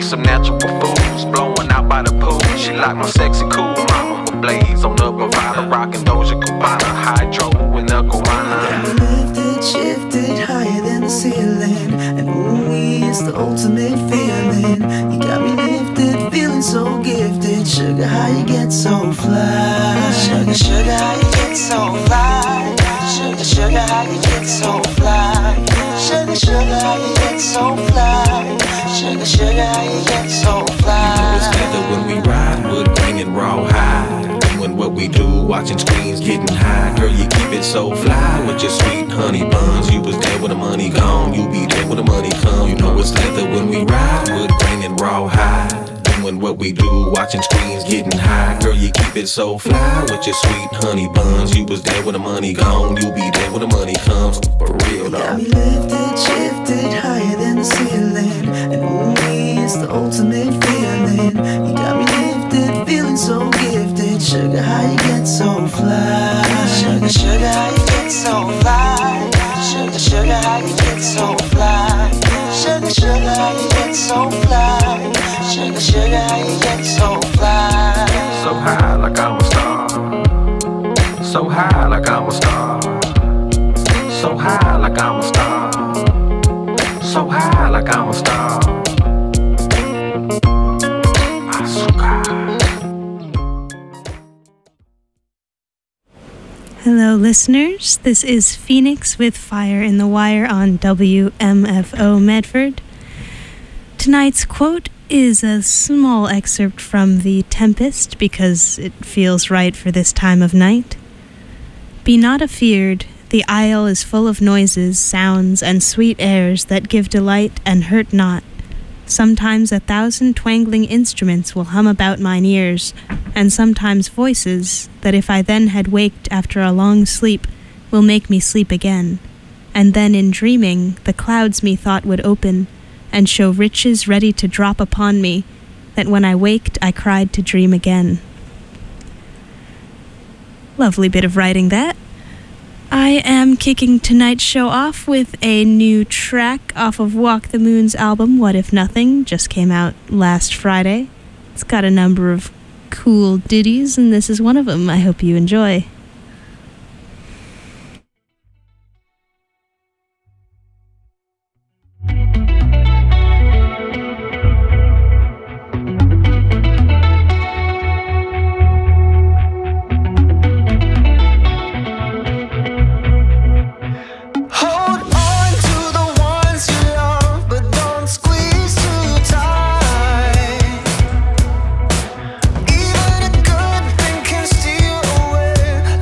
some natural foods, blowing out by the pool. She like my sexy cool mama with blades on the Bravada, rockin' Doja Cubana, hydro in the Guana. Lifted, shifted higher than the ceiling, and ooh, it's the ultimate feeling. You got me lifted, feeling so gifted. Sugar, how you get so fly? Sugar, sugar, how you get so fly? Sugar, sugar, how you get so fly? Sugar, sugar, how you get so fly? Sugar, sugar, how you get so fly? You know it's leather when we ride, wood grain and raw hide. Doing what we do, watching screens, getting high. Girl, you keep it so fly with your sweet honey buns. You was there when the money gone, you be there when the money come. You know it's leather when we ride, wood grain and raw hide. Doing what we do, watching screens, getting high. Girl, you keep it so fly with your sweet honey buns. You was there when the money gone, you be there when the money comes. For real, though. Got me lifted, shifted higher than the ceiling, and ooh, it's the ultimate feeling. You got me lifted, feeling so gifted. Sugar, how you get so fly? Sugar, sugar, how you get so fly? Sugar, sugar, how you get so fly? Sugar, sugar, how you get so fly? Sugar, sugar, how you get so fly? So high like I'm a star, so high like I'm a star, so high like I'm a star, so high like I'm a star. Hello, listeners. This is Phoenix with Fire in the Wire on WMFO Medford. Tonight's quote is a small excerpt from The Tempest because it feels right for this time of night. Be not afeard, the isle is full of noises, sounds, and sweet airs that give delight and hurt not. Sometimes 1,000 twangling instruments will hum about mine ears, and sometimes voices that if I then had waked after a long sleep will make me sleep again. And then in dreaming the clouds methought would open and show riches ready to drop upon me, that when I waked I cried to dream again. Lovely bit of writing that. I am kicking tonight's show off with a new track off of Walk the Moon's album, What If Nothing, just came out last Friday. It's got a number of cool ditties, and this is one of them. I hope you enjoy. Even a good thing can steal away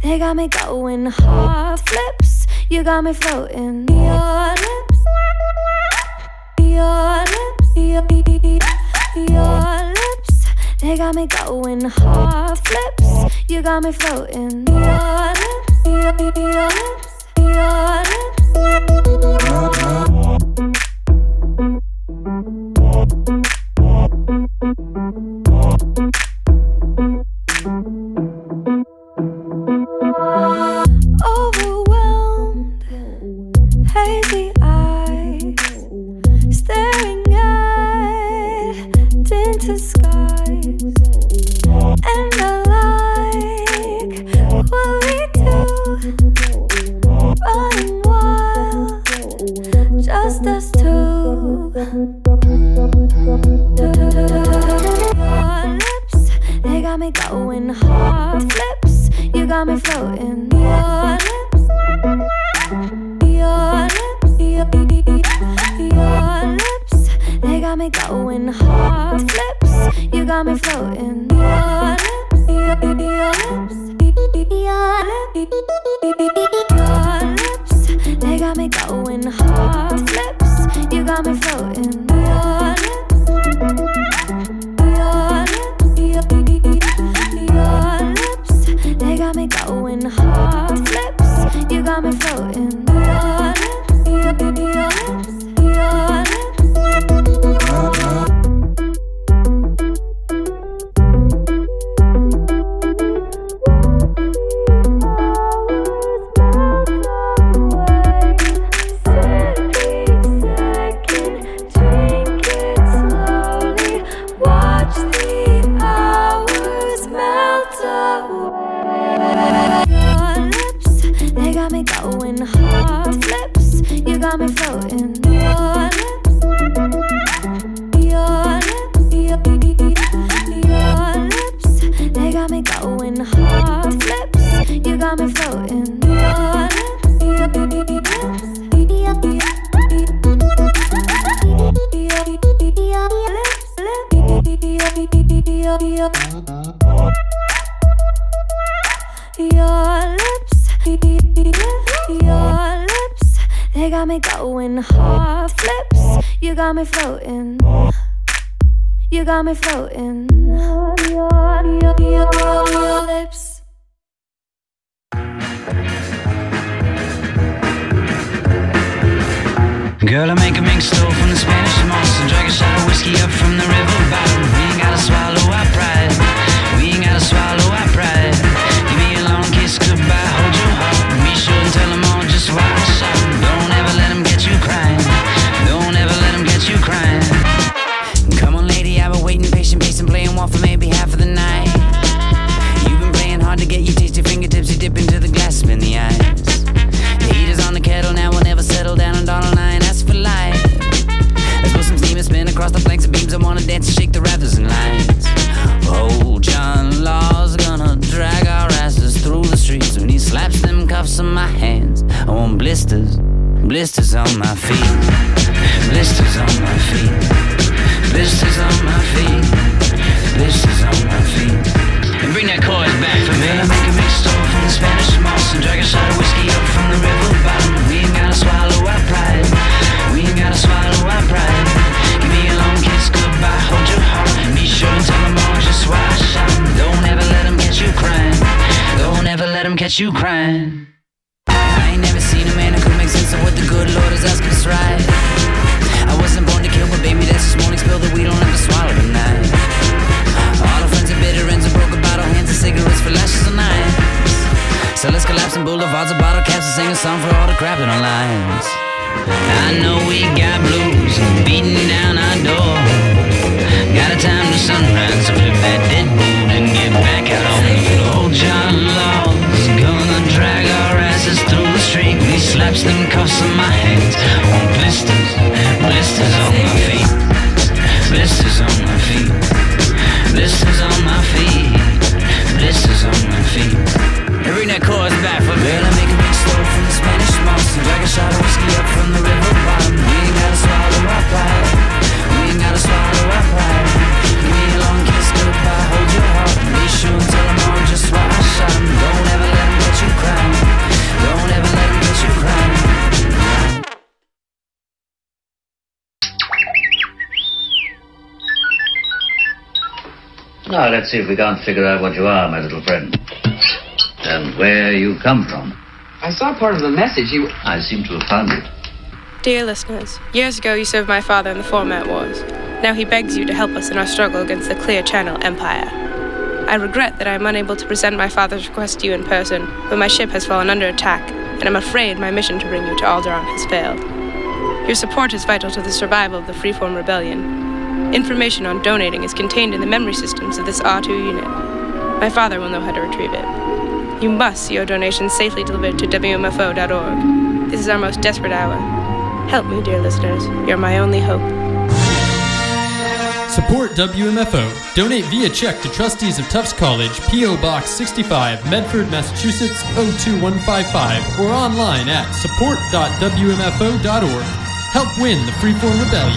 they got me going hard flips. You got me floating. Your lips, your lips, your lips, they got me going hard flips. You got me floating. Your lips, your lips, your overwhelmed, hazy eyes, staring at tinted skies, and I like what we do, running wild, just us two. Your lips, they got me going hard flips. You got me floating. Your lips, your lips, your lips, they got me going hard flips. You got me floating. Your lips, your lips, your lips, they got me going hard flips. You got me floating. Your lips, your lips, they got me going hard flips. You got me floating. Your lips, your lips. Going hard flips, you got me floating. Your lips, your lips, your lips, they got me going hard flips. You got me floating. Your lips, your lips, your lips, they got me going hard flips. You got me floating. You got me floating. Your lips. Girl, I make a mixed dough from the Spanish moss and drag a shot of whiskey up from the river bottom. We ain't gotta swallow our pride. We ain't gotta swallow our pride. Give me a long kiss goodbye, hold your heart. Be sure and tell them all just why I shot. Don't ever let them get you crying. Don't ever let them get you crying. Come on, lady, I've been waiting, patient, pacing, playing one for maybe half of the night. You've been playing hard to get you taste your fingertips, you dip into the glass, spin the ice. The heater's on the kettle, now we'll never settle down, and Donald and I ain't ask for life. Let's put some steam and spin across the flanks of beams. I wanna dance and shake the rafters and lights. Oh, John Law's gonna drag our asses through the streets. When he slaps them cuffs on my hands, I want blisters, blisters on my feet. Blisters on my feet. Blisters on my feet. Blisters on my feet. And bring that chorus back for me. I make a mixed dough from the Spanish moss and drag a shot of whiskey up from the river bottom. We ain't gotta swallow our pride. We ain't gotta swallow our pride. Give me a long kiss goodbye, hold your heart. Be sure and tell them all just why I shot. Don't ever let them catch you crying. Don't ever let them catch you crying. I ain't never seen a man who could make sense of what the good Lord is asking us right. I wasn't born to kill, but baby, that's this morning's pill that we don't have to swallow tonight. All our friends are bitter ends, a broken bottle, hands and cigarettes for lashes and knives. So let's collapse in boulevards and bottle caps and sing a song for all the crap in our lives. I know we got blues beating down our door. Got a time to sunrise, so flip that dead boot and get back out on the floor. John Law's gonna drag our asses through the street. He slaps them cuffs on my hands. Want blisters, blisters on my feet. Blisters on my feet. Blisters on my feet. Blisters on my feet. Hey, bring that chorus back for me. Girl, I make a mixed dough from the Spanish moss and drag a shot of whiskey up from the river bottom. We ain't gotta swallow our pride. We ain't gotta swallow our pride. Give me a long kiss goodbye, hold your heart. Be sure and tell them all just why I shot 'em. Don't ever let them get you Now, let's see if we can't figure out what you are, my little friend. And where you come from. I saw part of the message. I seem to have found it. Dear listeners, years ago you served my father in the Format Wars. Now he begs you to help us in our struggle against the Clear Channel Empire. I regret that I am unable to present my father's request to you in person, but my ship has fallen under attack, and I'm afraid my mission to bring you to Alderaan has failed. Your support is vital to the survival of the Freeform Rebellion. Information on donating is contained in the memory systems of this R2 unit. My father will know how to retrieve it. You must see your donations safely delivered to WMFO.org. This is our most desperate hour. Help me, dear listeners. You're my only hope. Support WMFO. Donate via check to Trustees of Tufts College, P.O. Box 65, Medford, Massachusetts 02155, or online at support.wmfo.org. Help win the Freeform Rebellion.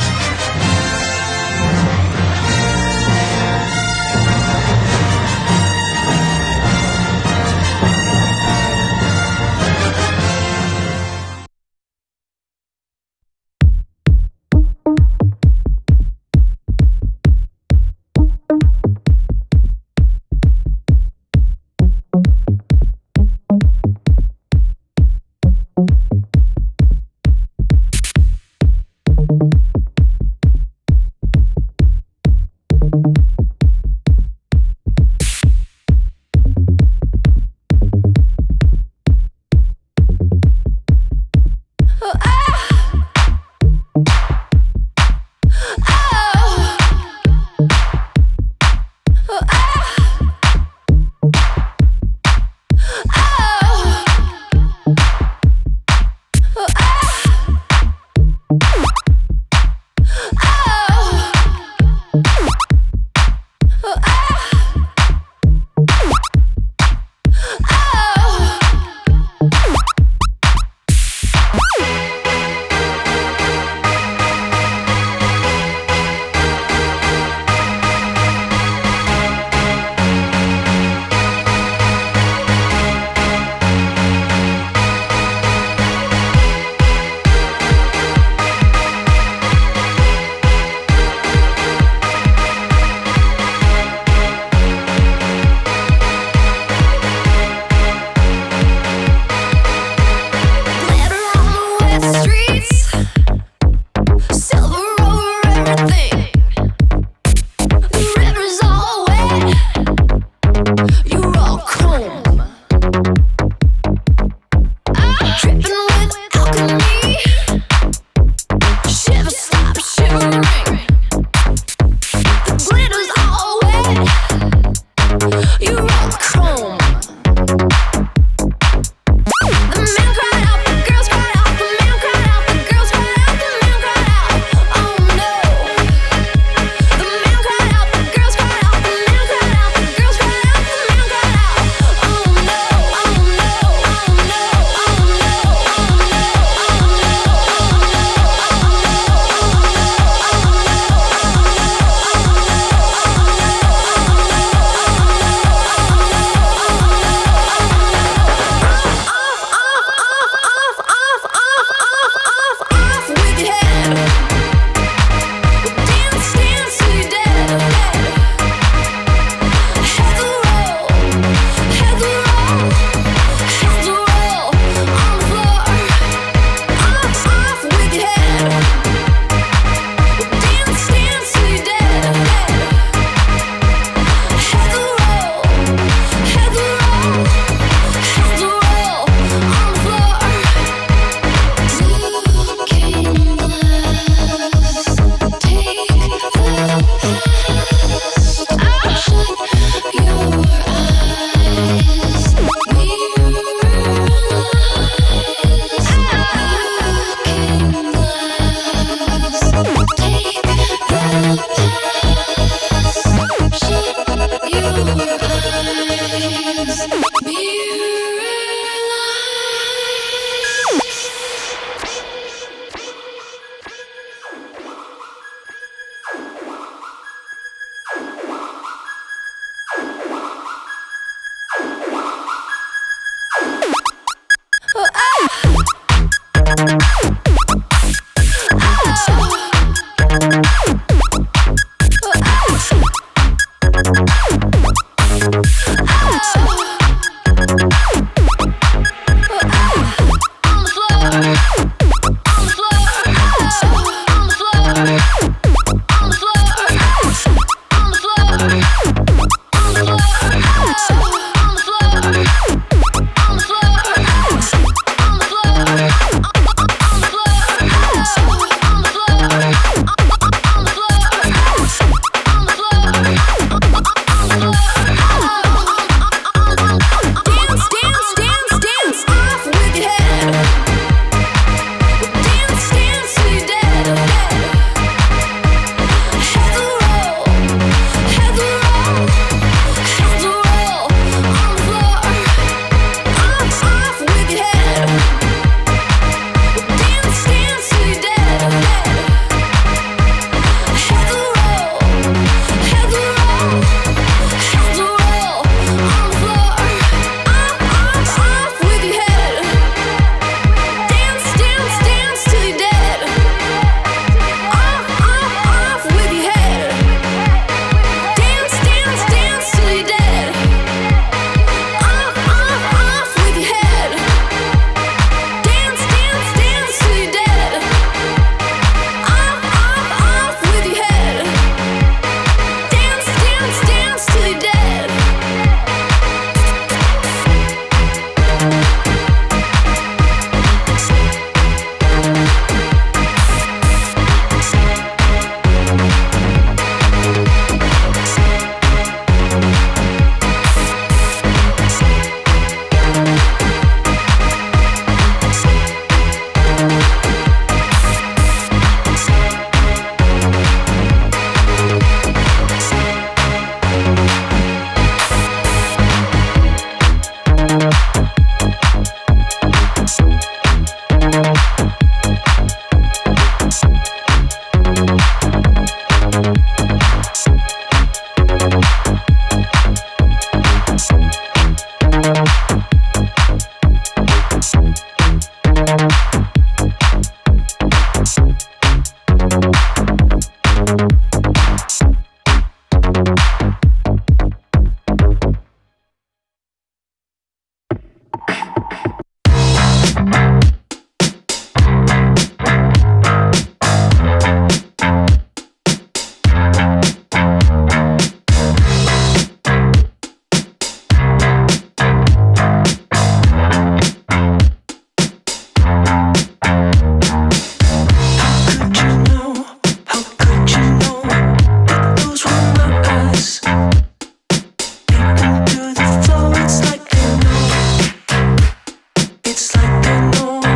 It's like they know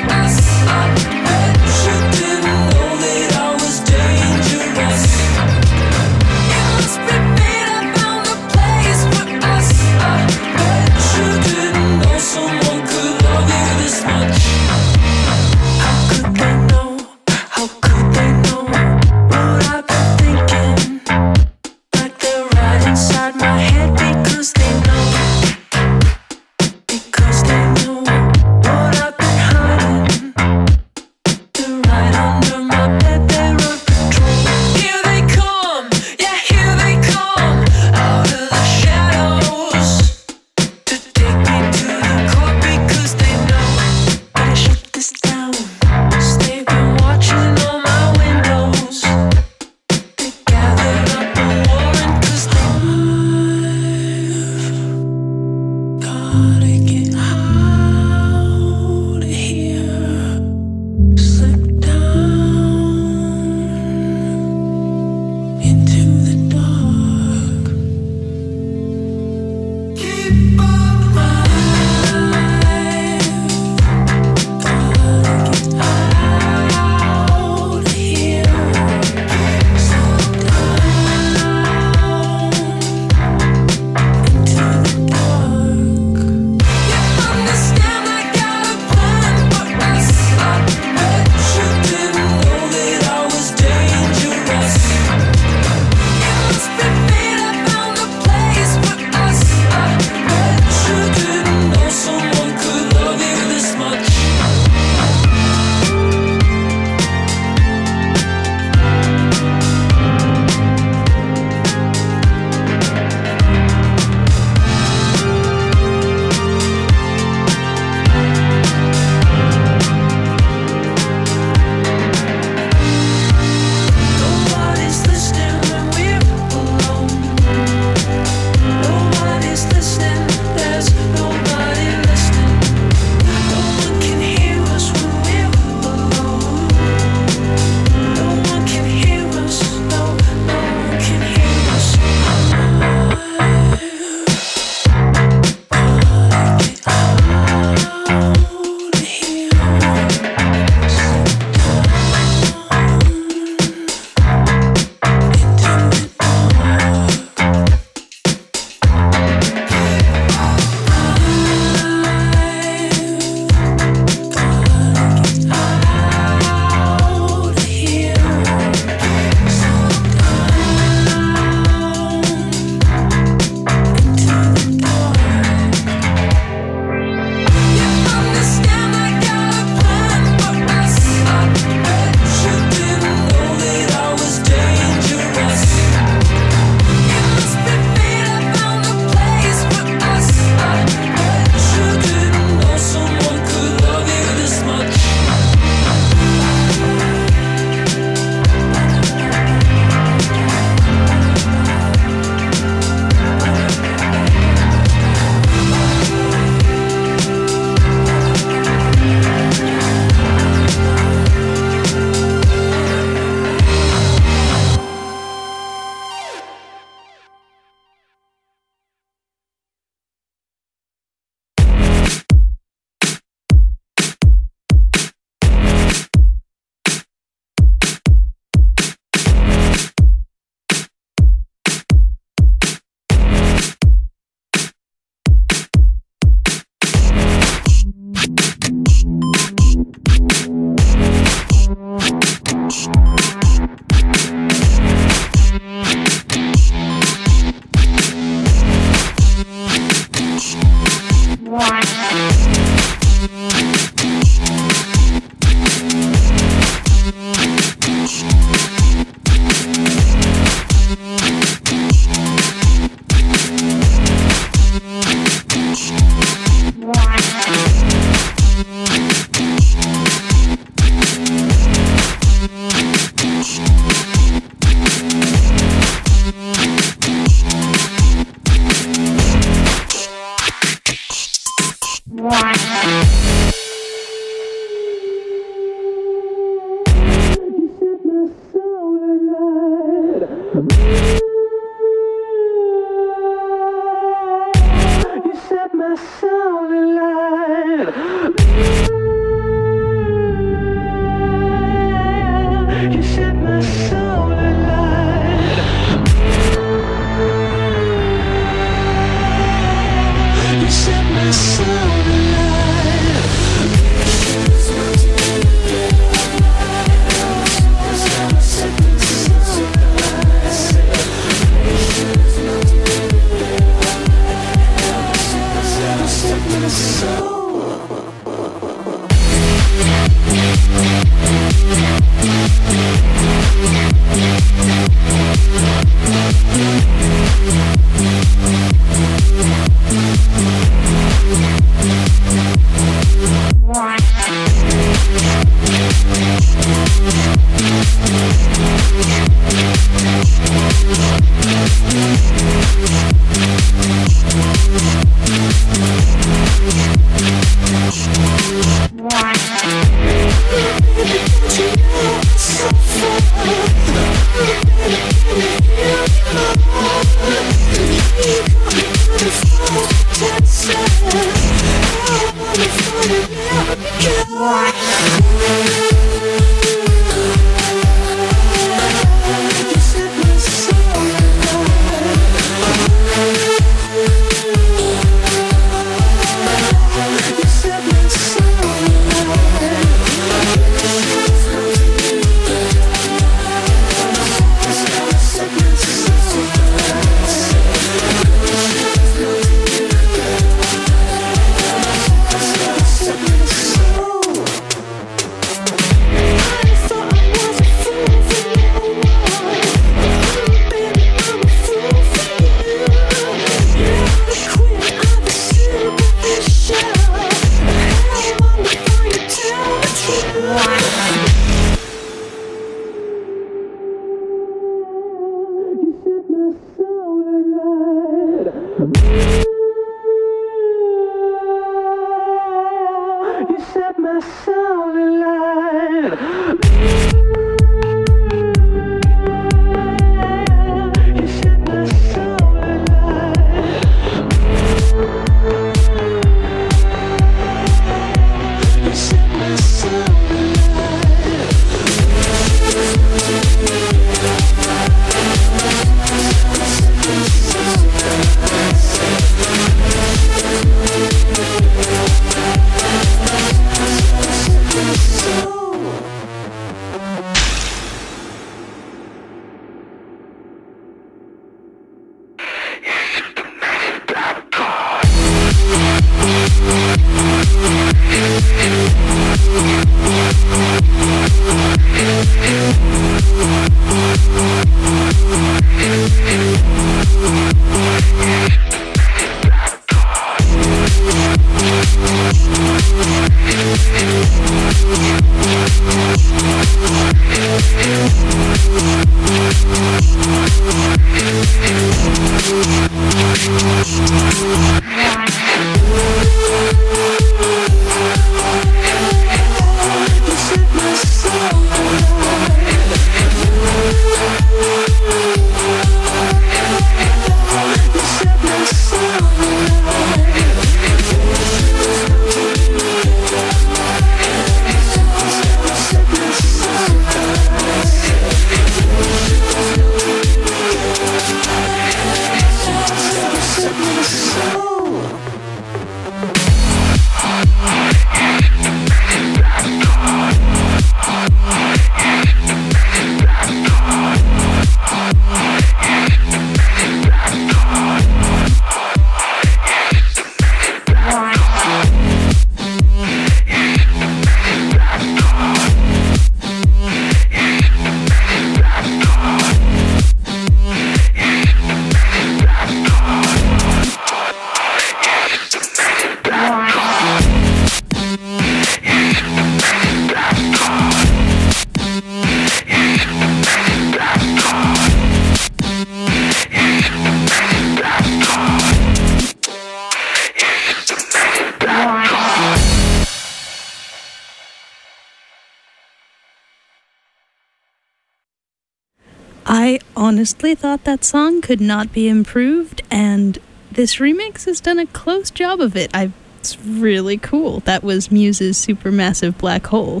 I honestly thought that song could not be improved, and this remix has done a close job of it. It's really cool. That was Muse's Supermassive Black Hole.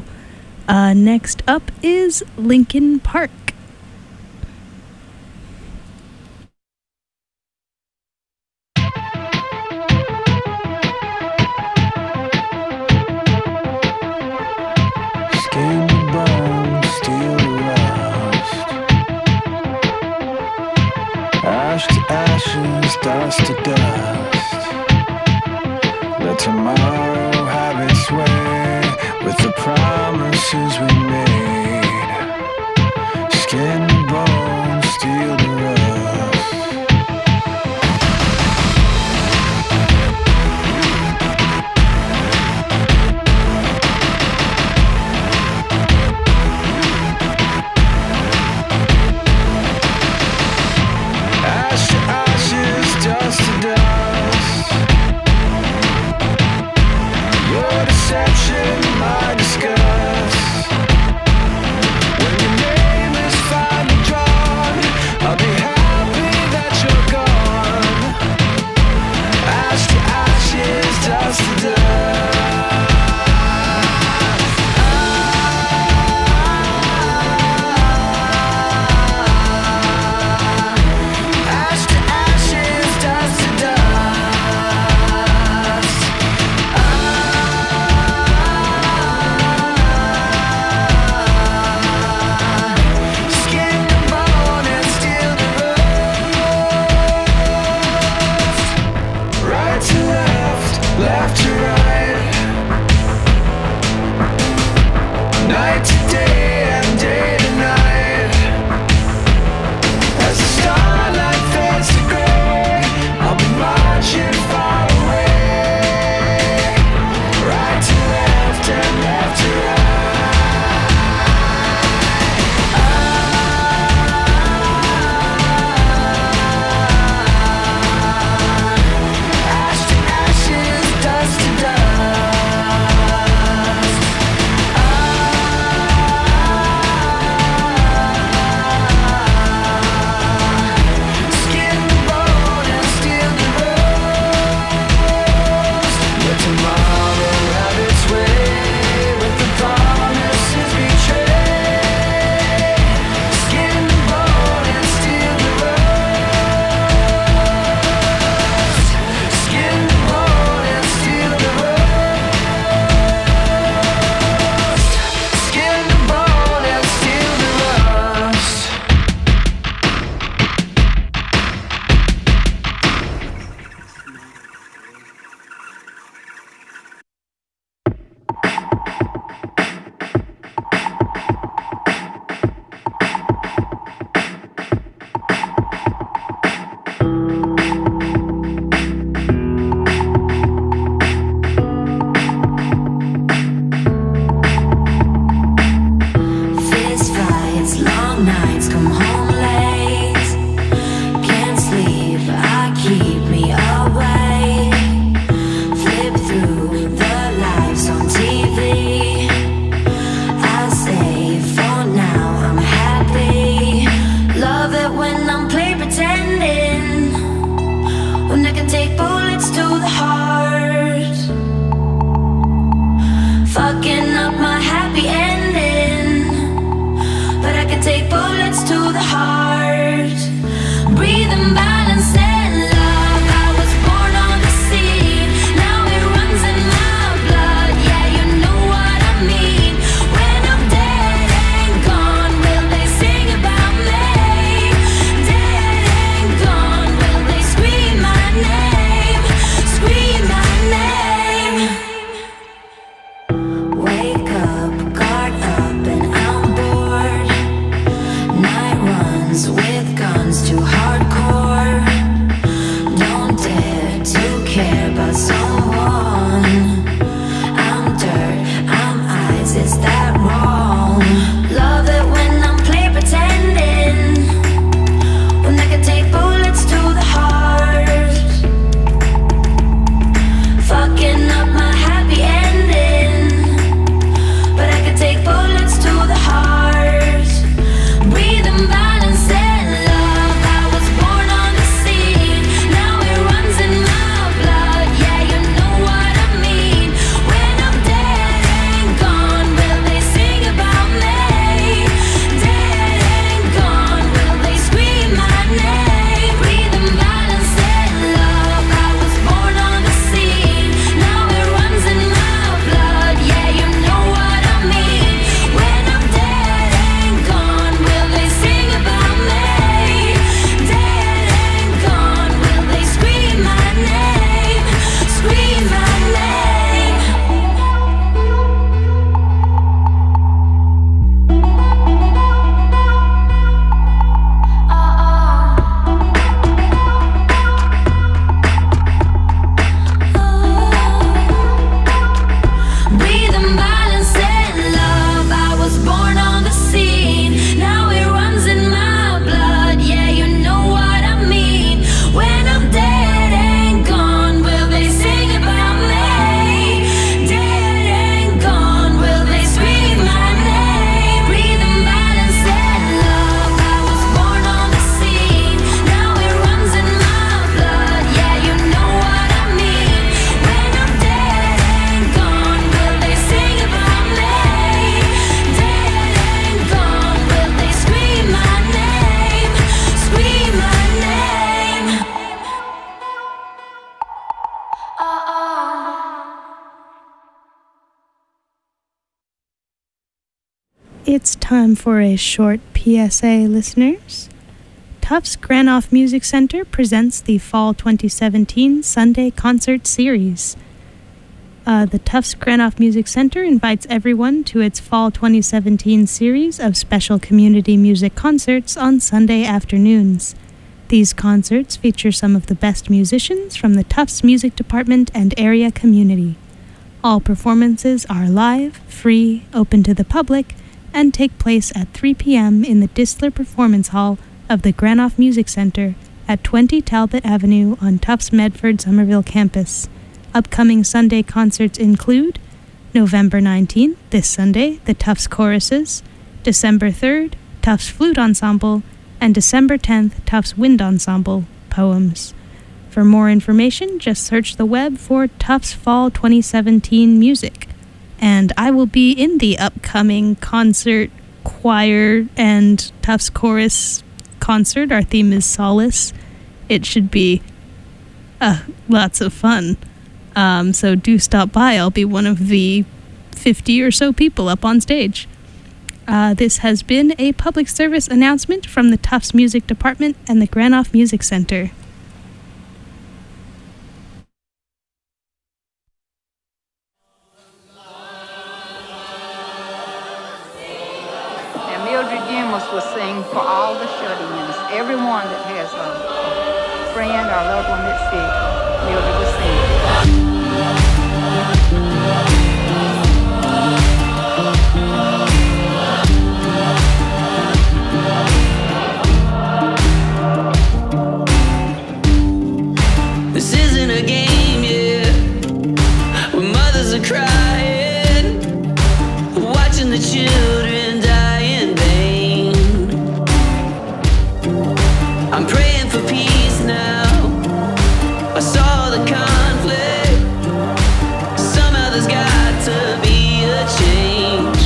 Next up is Linkin Park. Dust to dust. Let tomorrow have its way with the promises night to day and day to night. As the starlight fades to gray, I'll be marching far away, right to left and left to right. It's time for a short PSA, listeners. Tufts Granoff Music Center presents the Fall 2017 Sunday Concert Series. The Tufts Granoff Music Center invites everyone to its Fall 2017 series of special community music concerts on Sunday afternoons. These concerts feature some of the best musicians from the Tufts Music Department and area community. All performances are live, free, open to the public, and take place at 3 p.m. in the Disler Performance Hall of the Granoff Music Center at 20 Talbot Avenue on Tufts Medford Somerville campus. Upcoming Sunday concerts include November 19th, this Sunday, the Tufts Choruses, December 3rd, Tufts Flute Ensemble, and December 10th, Tufts Wind Ensemble, Poems. For more information, just search the web for Tufts Fall 2017 music. And I will be in the upcoming concert, choir, and Tufts Chorus concert. Our theme is Solace. It should be lots of fun. So do stop by. I'll be one of the 50 or so people up on stage. This has been a public service announcement from the Tufts Music Department and the Granoff Music Center. And Mildred Gimels will sing for all the shut-ins. Everyone that has a friend or loved one that's sick, Mildred will sing. This isn't a game yet, where mothers are crying, watching the children die in vain. I'm praying for peace now. I saw the conflict. Somehow there's got to be a change.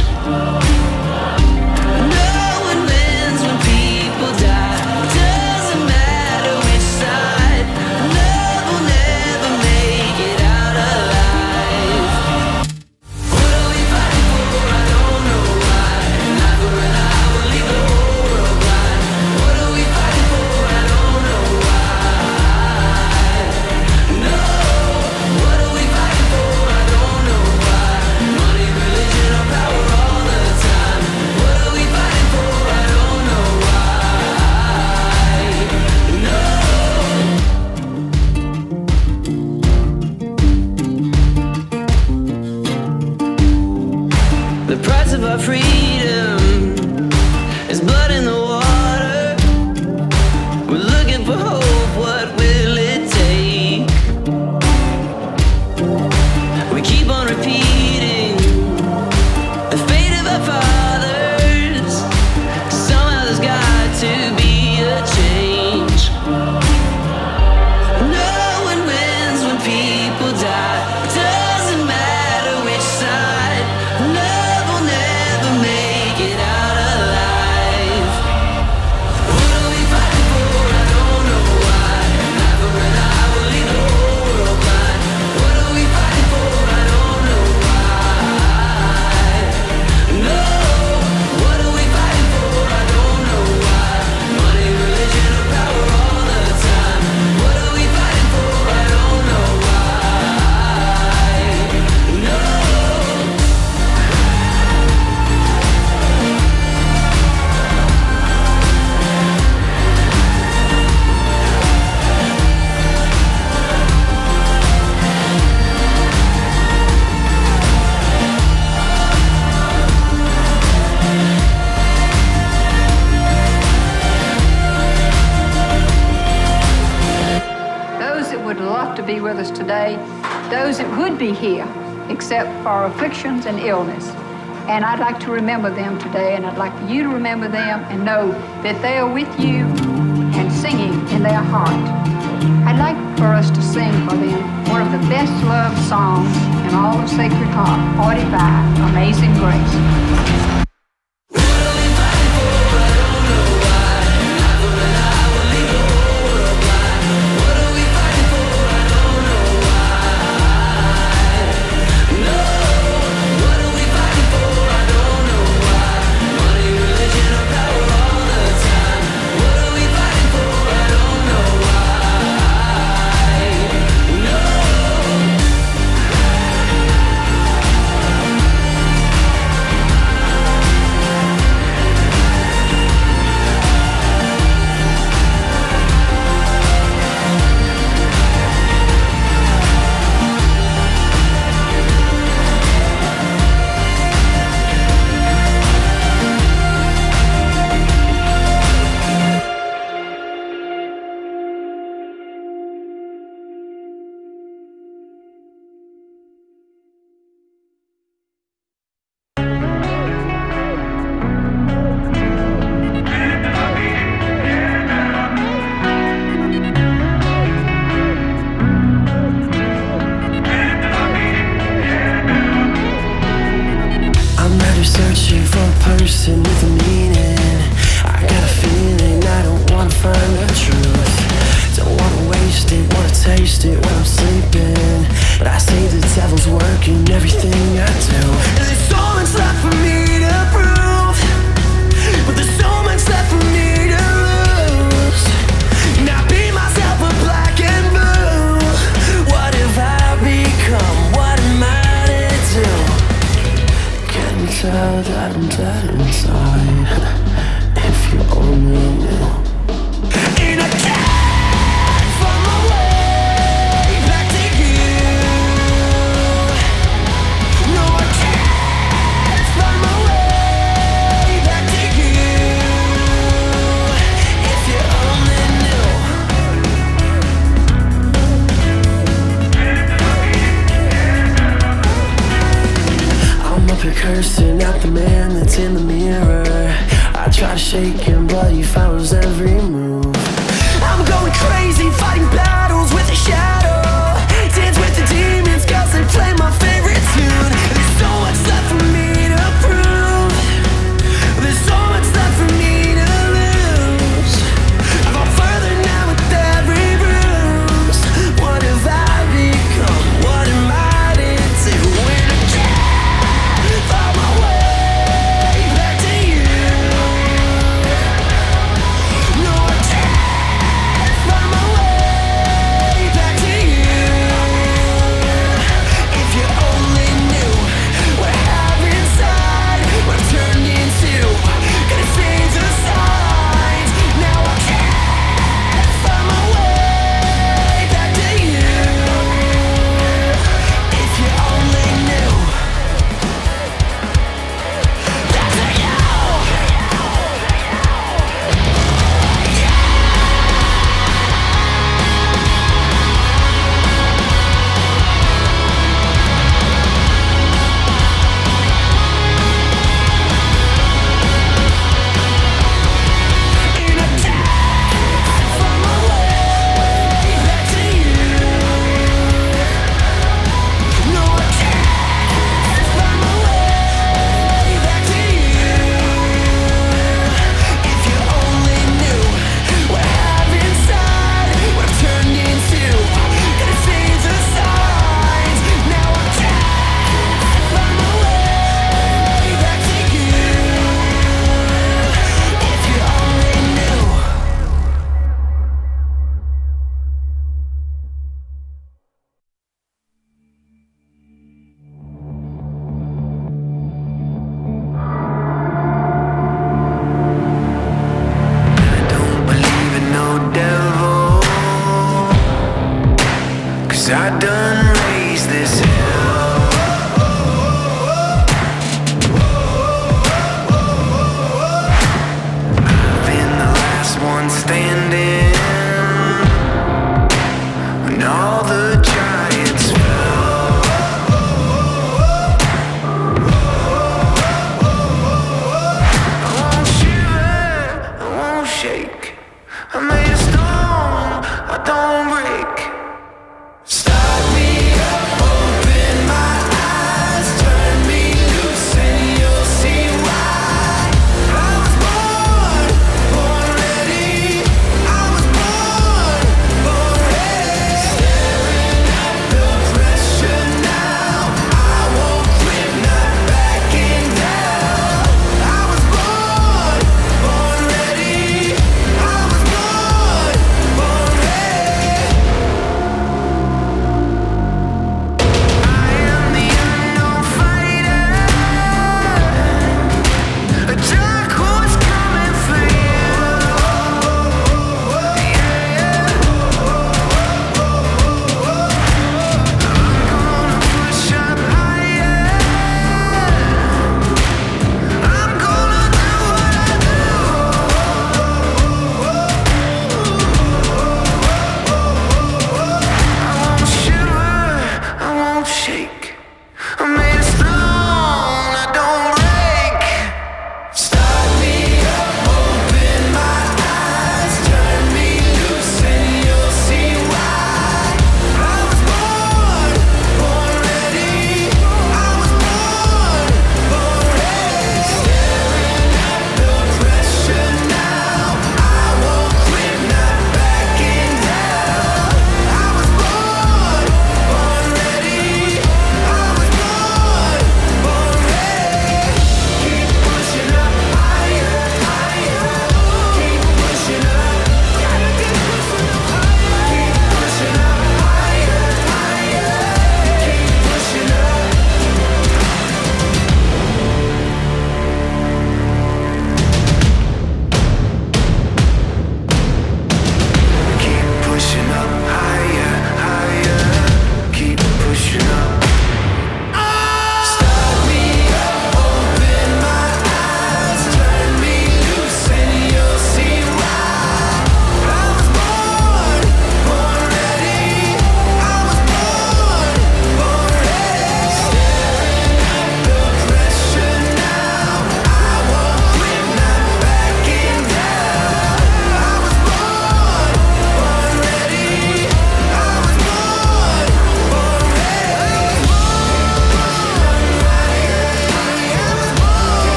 No one wins when people die. Doesn't matter which side. Love will never make it out alive. What are we fighting for? I don't know why. Not for an hour, leave the whole world blind. What are we fighting for? I don't know why. No. What are we fighting for? I don't know why. Money, religion, or power all the time. What are we fighting for? I don't know why. No. The price of our freedom is blood in the water. We're looking for hope, what will it take? We keep on repeating the fate of our fathers. Somehow there's got to be a change. No one wins when people die. Doesn't matter which side. Love will never make it out alive. What are we fighting for? I don't know why. Not for an hour, leave the whole world blind. What are we fighting for? I don't know why. No. What are we fighting for? I don't know why. Money, religion, or power all the time. What are we fighting for? I don't know why. No. Those that would love to be with us today, those that would be here, except for afflictions and illness. And I'd like to remember them today, and I'd like for you to remember them and know that they are with you and singing in their heart. I'd like for us to sing for them one of the best loved songs in all of Sacred Heart, 45, Amazing Grace. searching for a person with a meaning. I got a feeling I don't wanna find the truth. Don't wanna waste it, wanna taste it when I'm sleeping. But I say the devil's working everything I do. And there's so much left for me to prove, but there's so much left for me to lose. And I beat myself up black and blue. What have I become? What am I to do? Can't tell that I'm dead inside. If you only knew. And I can't find my way back to you. No, I can't find my way back to you. If you only knew. I'm up here cursing at the man that's in the mirror. I try to shake him, but he follows every move. I'm going crazy, fighting battles with a shadow. Dance with the demons, cause they play my favorite tune. There's so much left for me to prove. There's so much left for me to lose. I've gone further now with every bruise. What have I become? What am I to do when I can't find my way back to you?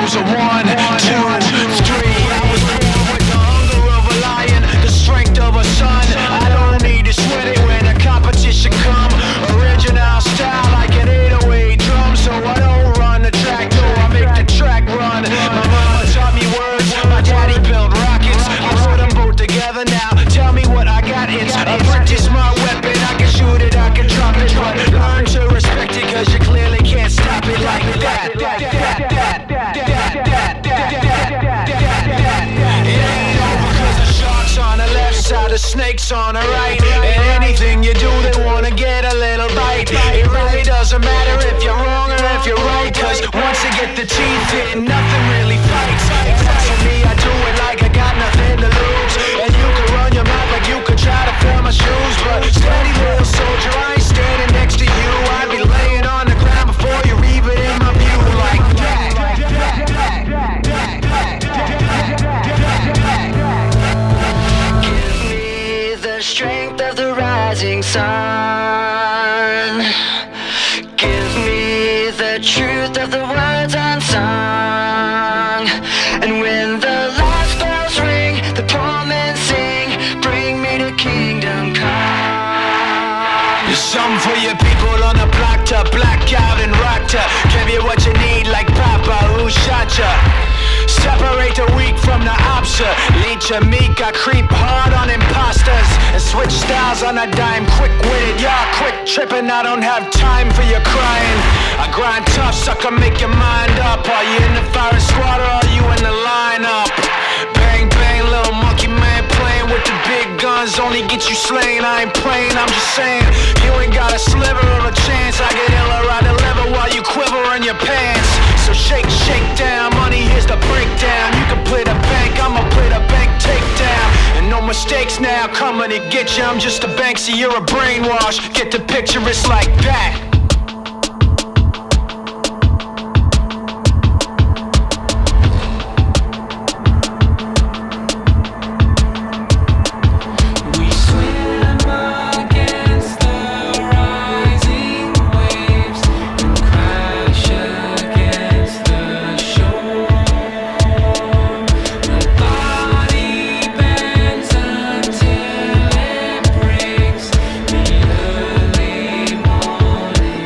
goes a 1, 2, 3. I was born with the hunger of a lion, the strength of a sun. I don't need to sweat it when the competition come. Original style like an 808 drum, so I don't run the track, no, I make the track run. My mama taught me words, my daddy built rockets. I put them both together now. Tell me what I got. It's a practice my weapon. I can shoot it, I can drop it, but learn to respect it, cause you clearly can't stop it like that. It ain't over cause the shark's on the left side, the snake's on the right. And anything you do, they wanna get a little bite. It really doesn't matter if you're wrong or if you're right, cause once you get the teeth in, nothing really fights. Except for me, I do it like I got nothing to lose. And you can run your mouth like you could try to fill my shoes, but steady little soldier, I ain't standing next to you. I'd be laying on the ground before you're even in my view like that. Give me the strength of the rising sun. Give me the truth of the words unsung. And when the last bells ring, the poor men sing, bring me to kingdom come. There's something for your people on the block to black out and rock to give you what you need like Papa who shot ya. Separate the weak from the obsolete. Your meek, I creep hard on imposters and switch styles on a dime. Quick-witted, y'all quick tripping. I don't have time for your crying. I grind tough, sucker, make your mind up. Are you in the firing squad or are you in the lineup? Bang, bang, little monkey man playing with the big guns. Only get you slain, I ain't playing, I'm just saying. You ain't got a sliver of a chance. I get iller, I deliver while you quiver in your pants. So shake, shake down, money, here's the breakdown. You can play the bank, I'ma play the bank takedown. And no mistakes now, coming to get you. I'm just a Banksy, you're a brainwash. Get the picture, it's like that. Until it breaks, the early morning.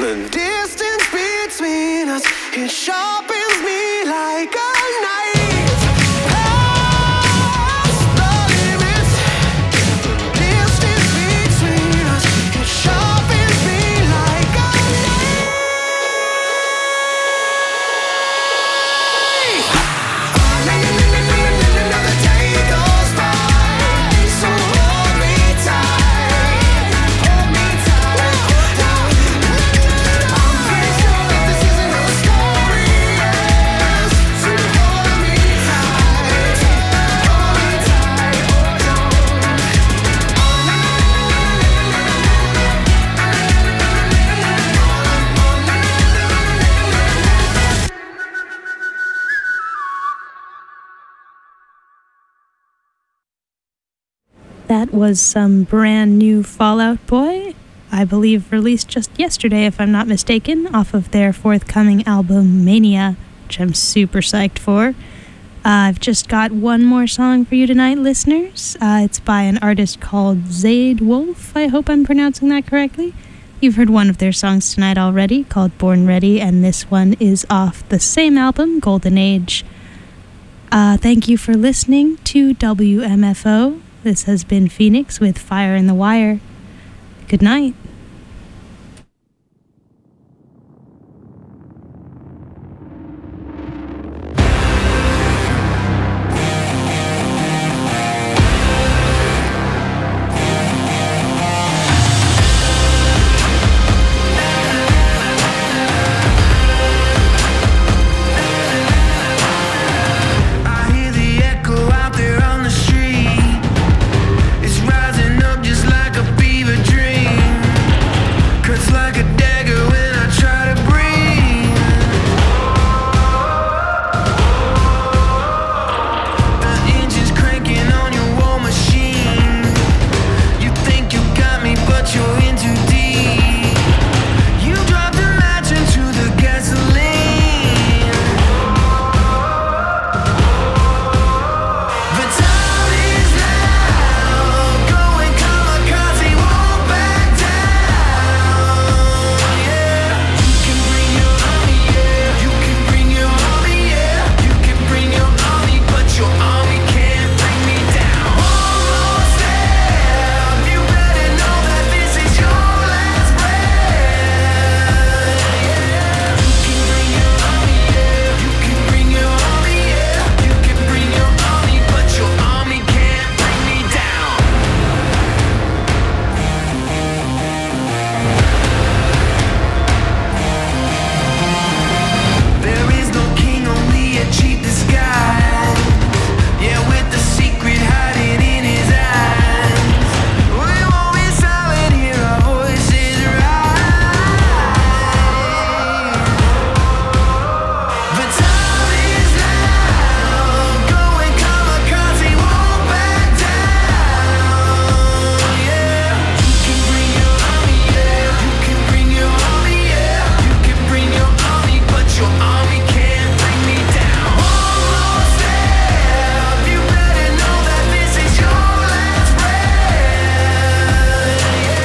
The distance between us, it sharpens me like a knife. Past the limits. The distance between us, it sharpens me like a knife. Another day goes by, so hold me tight, hold me tight, hold on. I'm pretty sure that this isn't no story, yes. So hold me tight, hold me tight, hold on. That was some brand new Fall Out Boy, I believe released just yesterday, if I'm not mistaken, off of their forthcoming album Mania, which I'm super psyched for. I've just got one more song for you tonight, listeners. It's by an artist called Zaid Wolf. I hope I'm pronouncing that correctly. You've heard one of their songs tonight already, called Born Ready, and this one is off the same album, Golden Age. Thank you for listening to WMFO. This has been Phoenix with Fire in the Wire. Good night.